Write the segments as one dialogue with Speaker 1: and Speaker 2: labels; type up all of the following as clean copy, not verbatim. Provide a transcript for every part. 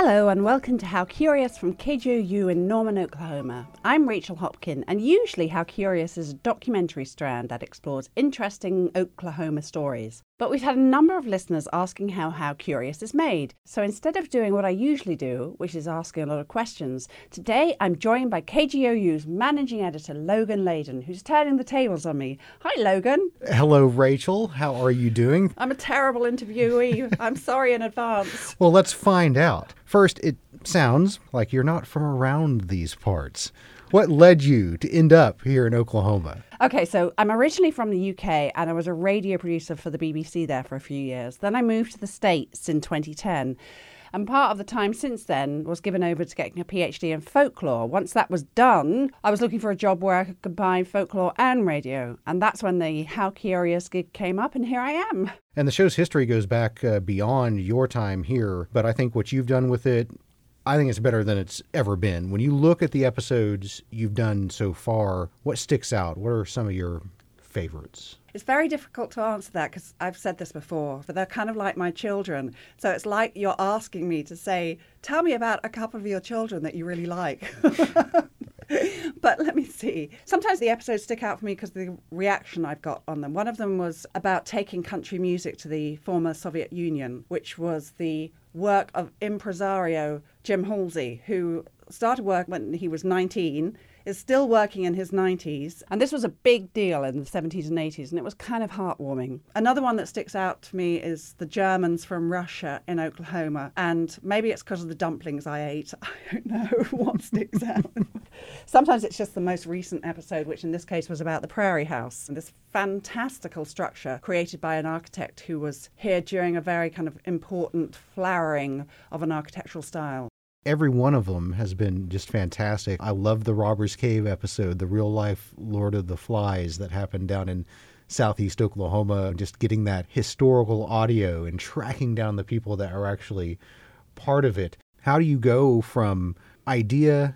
Speaker 1: Hello and welcome to How Curious from KGOU in Norman, Oklahoma. I'm Rachel Hopkin, and usually How Curious is a documentary strand that explores interesting Oklahoma stories. But we've had a number of listeners asking how Curious is made. So instead of doing what I usually do, which is asking a lot of questions, today I'm joined by KGOU's managing editor, Logan Layden, who's turning the tables on me. Hi, Logan.
Speaker 2: Hello, Rachel. How are you doing?
Speaker 1: I'm a terrible interviewee. I'm sorry in advance.
Speaker 2: Well, let's find out. First, it sounds like you're not from around these parts. What led you to end up here in Oklahoma?
Speaker 1: Okay, so I'm originally from the UK and I was a radio producer for the BBC there for a few years. Then I moved to the States in 2010. And part of the time since then was given over to getting a PhD in folklore. Once that was done, I was looking for a job where I could combine folklore and radio. And that's when the How Curious gig came up, and here I am.
Speaker 2: And the show's history goes back beyond your time here, but I think what you've done with it, I think it's better than it's ever been. When you look at the episodes you've done so far, what sticks out? What are some of your favorites?
Speaker 1: It's very difficult to answer that because I've said this before, but they're kind of like my children. So it's like you're asking me to say, tell me about a couple of your children that you really like. But let me see. Sometimes the episodes stick out for me because of the reaction I've got on them. One of them was about taking country music to the former Soviet Union, which was the work of impresario Jim Halsey, who started work when he was 19, is still working in his 90s. And this was a big deal in the 70s and 80s, and it was kind of heartwarming. Another one that sticks out to me is the Germans from Russia in Oklahoma. And maybe it's because of the dumplings I ate. I don't know what sticks out. Sometimes it's just the most recent episode, which in this case was about the Prairie House, and this fantastical structure created by an architect who was here during a very kind of important flowering of an architectural style.
Speaker 2: Every one of them has been just fantastic. I love the Robbers Cave episode, the real life Lord of the Flies that happened down in southeast Oklahoma, just getting that historical audio and tracking down the people that are actually part of it. How do you go from idea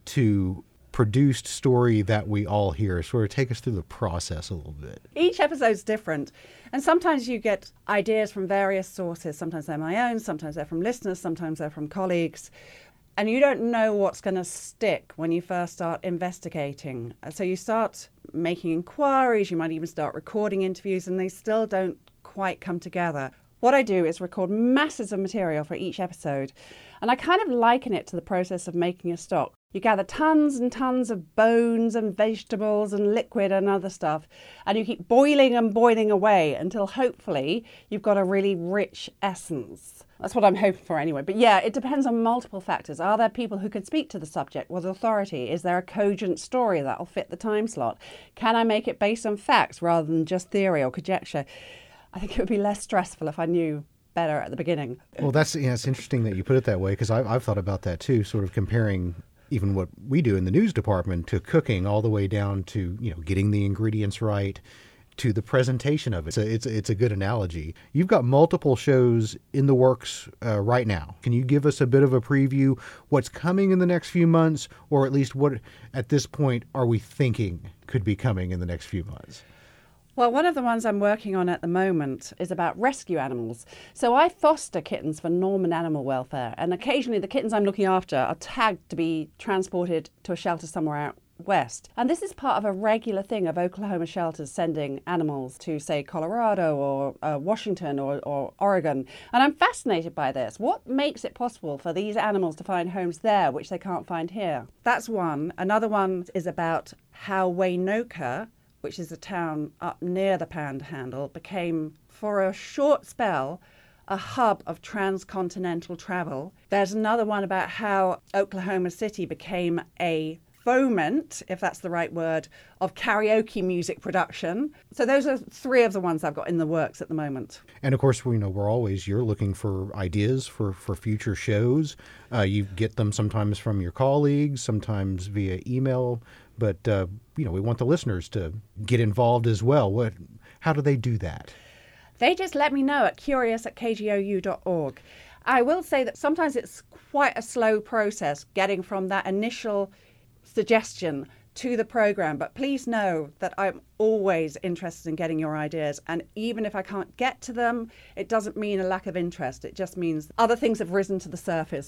Speaker 2: to produced story that we all hear? Sort of take us through the process a little bit.
Speaker 1: Each episode's different. And sometimes you get ideas from various sources. Sometimes they're my own, sometimes they're from listeners, sometimes they're from colleagues. And you don't know what's going to stick when you first start investigating. So you start making inquiries, you might even start recording interviews, and they still don't quite come together. What I do is record masses of material for each episode, and I kind of liken it to the process of making a stock. You gather tons and tons of bones and vegetables and liquid and other stuff, and you keep boiling and boiling away until hopefully you've got a really rich essence. That's what I'm hoping for anyway. But yeah, it depends on multiple factors. Are there people who can speak to the subject with authority? Is there a cogent story that'll fit the time slot? Can I make it based on facts rather than just theory or conjecture? I think it would be less stressful if I knew better at the beginning.
Speaker 2: Well, it's interesting that you put it that way, because I've thought about that too, sort of comparing even what we do in the news department to cooking, all the way down to, getting the ingredients right, to the presentation of it. It's a good analogy. You've got multiple shows in the works right now. Can you give us a bit of a preview what's coming in the next few months, or at least what at this point are we thinking could be coming in the next few months?
Speaker 1: Well, one of the ones I'm working on at the moment is about rescue animals. So I foster kittens for Norman Animal Welfare, and occasionally the kittens I'm looking after are tagged to be transported to a shelter somewhere out west. And this is part of a regular thing of Oklahoma shelters sending animals to, say, Colorado or Washington or Oregon. And I'm fascinated by this. What makes it possible for these animals to find homes there which they can't find here? That's one. Another one is about how Waynoka, which is a town up near the Panhandle, became, for a short spell, a hub of transcontinental travel. There's another one about how Oklahoma City became a foment, if that's the right word, of karaoke music production. So those are three of the ones I've got in the works at the moment.
Speaker 2: And of course, you're looking for ideas for future shows. You get them sometimes from your colleagues, sometimes via email. But, we want the listeners to get involved as well. How do they do that?
Speaker 1: They just let me know at curious@kgou.org. I will say that sometimes it's quite a slow process getting from that initial suggestion to the program, but please know that I'm always interested in getting your ideas, and even if I can't get to them, it doesn't mean a lack of interest. It just means other things have risen to the surface.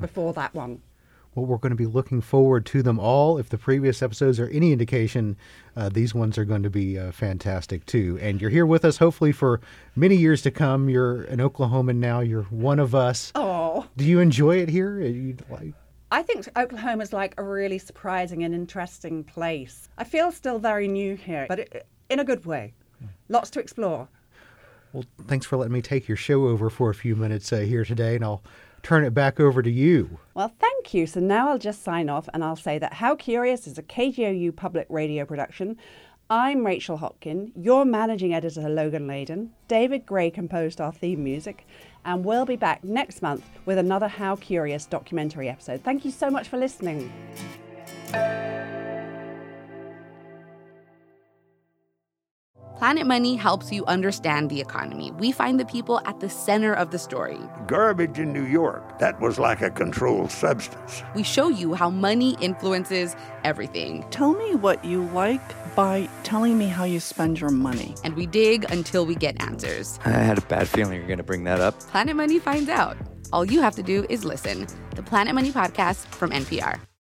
Speaker 1: before that one.
Speaker 2: Well, we're going to be looking forward to them all. If the previous episodes are any indication, these ones are going to be fantastic too. And you're here with us hopefully for many years to come. You're an Oklahoman now. You're one of us.
Speaker 1: Oh.
Speaker 2: Do you enjoy it here?
Speaker 1: I think Oklahoma's like a really surprising and interesting place. I feel still very new here, but in a good way. Lots to explore.
Speaker 2: Well, thanks for letting me take your show over for a few minutes here today, and I'll turn it back over to you.
Speaker 1: Well, thank you. So now I'll just sign off and I'll say that How Curious is a KGOU public radio production. I'm Rachel Hopkin, your managing editor, Logan Layden. David Gray composed our theme music, and we'll be back next month with another How Curious documentary episode. Thank you so much for listening.
Speaker 3: Planet Money helps you understand the economy. We find the people at the center of the story.
Speaker 4: Garbage in New York, that was like a controlled substance.
Speaker 3: We show you how money influences everything.
Speaker 5: Tell me what you like by telling me how you spend your money.
Speaker 3: And we dig until we get answers.
Speaker 6: I had a bad feeling you were going to bring that up.
Speaker 3: Planet Money finds out. All you have to do is listen. The Planet Money Podcast from NPR.